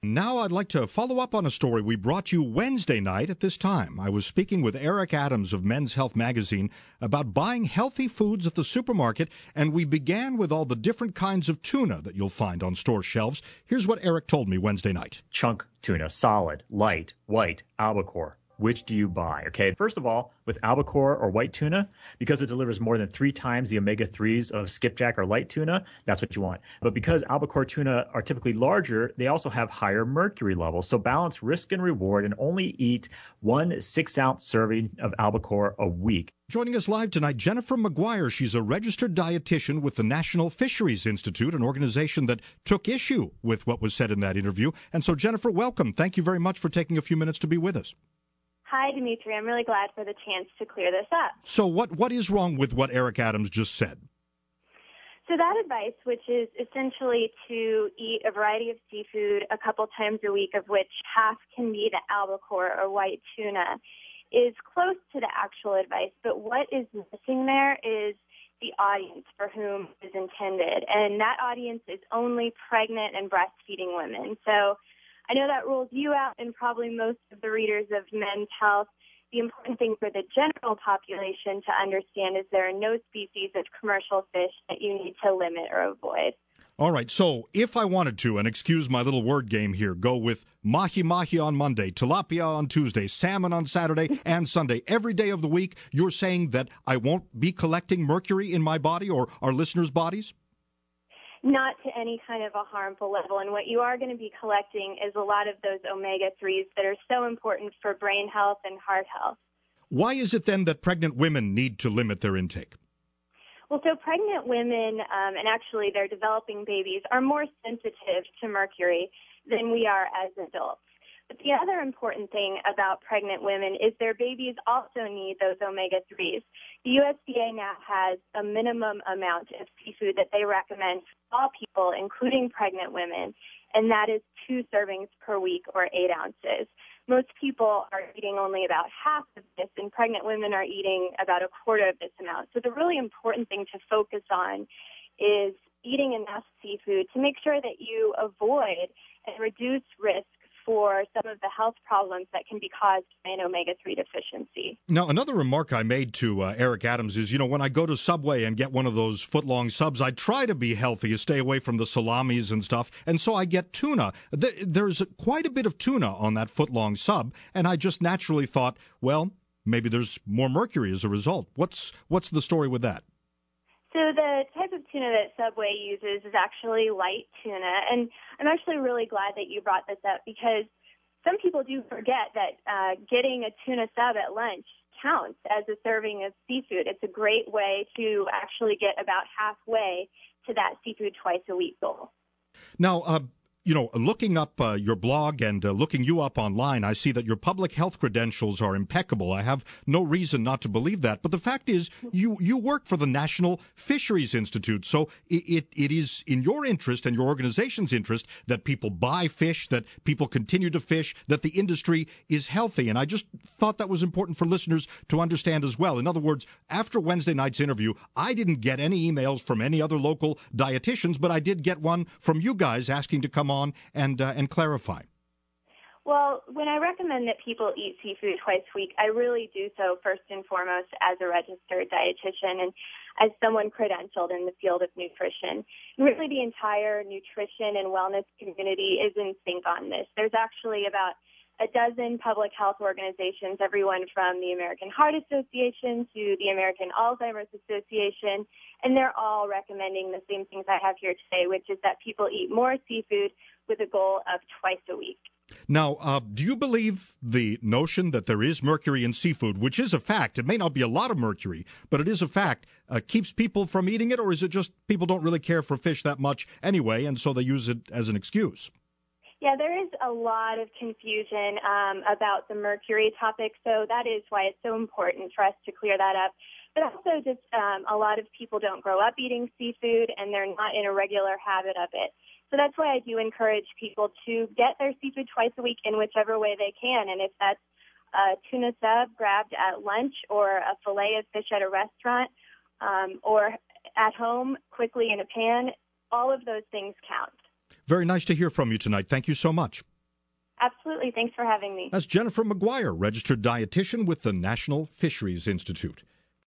Now I'd like to follow up on a story we brought you Wednesday night at this time. I was speaking with Eric Adams of Men's Health Magazine about buying healthy foods at the supermarket, and we began with all the different kinds of tuna that you'll find on store shelves. Here's what Eric told me Wednesday night. Chunk tuna, solid, light, white, albacore. Which do you buy? Okay, first of all, with albacore or white tuna, because it delivers more than 3 times the omega-3s of skipjack or light tuna, that's what you want. But because albacore tuna are typically larger, they also have higher mercury levels. So balance risk and reward and only eat 1 6-ounce serving of albacore a week. Joining us live tonight, Jennifer McGuire. She's a registered dietitian with the National Fisheries Institute, an organization that took issue with what was said in that interview. And so, Jennifer, welcome. Thank you very much for taking a few minutes to be with us. Hi, Dimitri. I'm really glad for the chance to clear this up. So what is wrong with what Eric Adams just said? So that advice, which is essentially to eat a variety of seafood a couple times a week, of which half can be the albacore or white tuna, is close to the actual advice. But what is missing there is the audience for whom it is intended. And that audience is only pregnant and breastfeeding women. So I know that rules you out and probably most of the readers of Men's Health. The important thing for the general population to understand is there are no species of commercial fish that you need to limit or avoid. All right, so if I wanted to, and excuse my little word game here, go with mahi-mahi on Monday, tilapia on Tuesday, salmon on Saturday and Sunday, every day of the week, you're saying that I won't be collecting mercury in my body or our listeners' bodies? Not to any kind of a harmful level. And what you are going to be collecting is a lot of those omega-3s that are so important for brain health and heart health. Why is it then that pregnant women need to limit their intake? Well, so pregnant women and actually their developing babies are more sensitive to mercury than we are as adults. But the other important thing about pregnant women is their babies also need those omega-3s. The USDA now has a minimum amount of seafood that they recommend for all people, including pregnant women, and that is 2 servings per week or 8 ounces. Most people are eating only about half of this, and pregnant women are eating about a quarter of this amount. So the really important thing to focus on is eating enough seafood to make sure that you avoid and reduce risk for some of the health problems that can be caused by an omega-3 deficiency. Now, another remark I made to Eric Adams is, when I go to Subway and get one of those foot-long subs, I try to be healthy, stay away from the salamis and stuff, and so I get tuna. There's quite a bit of tuna on that foot-long sub, and I just naturally thought, well, maybe there's more mercury as a result. What's the story with that? So the type of tuna that Subway uses is actually light tuna, and I'm actually really glad that you brought this up because some people do forget that getting a tuna sub at lunch counts as a serving of seafood. It's a great way to actually get about halfway to that seafood twice a week goal. Now, looking up your blog and looking you up online, I see that your public health credentials are impeccable. I have no reason not to believe that. But the fact is, you work for the National Fisheries Institute, so it is in your interest and your organization's interest that people buy fish, that people continue to fish, that the industry is healthy. And I just thought that was important for listeners to understand as well. In other words, after Wednesday night's interview, I didn't get any emails from any other local dietitians, but I did get one from you guys asking to come on and clarify. Well, when I recommend that people eat seafood twice a week, I really do so first and foremost as a registered dietitian and as someone credentialed in the field of nutrition. And really the entire nutrition and wellness community is in sync on this. There's actually about a dozen public health organizations, everyone from the American Heart Association to the American Alzheimer's Association, and they're all recommending the same things I have here today, which is that people eat more seafood with a goal of twice a week. Now, do you believe the notion that there is mercury in seafood, which is a fact? It may not be a lot of mercury, but it is a fact, keeps people from eating it, or is it just people don't really care for fish that much anyway, and so they use it as an excuse? Yeah, there is a lot of confusion about the mercury topic, so that is why it's so important for us to clear that up. But also just a lot of people don't grow up eating seafood, and they're not in a regular habit of it. So that's why I do encourage people to get their seafood twice a week in whichever way they can. And if that's a tuna sub grabbed at lunch or a fillet of fish at a restaurant or at home quickly in a pan, all of those things count. Very nice to hear from you tonight. Thank you so much. Absolutely. Thanks for having me. That's Jennifer McGuire, registered dietitian with the National Fisheries Institute.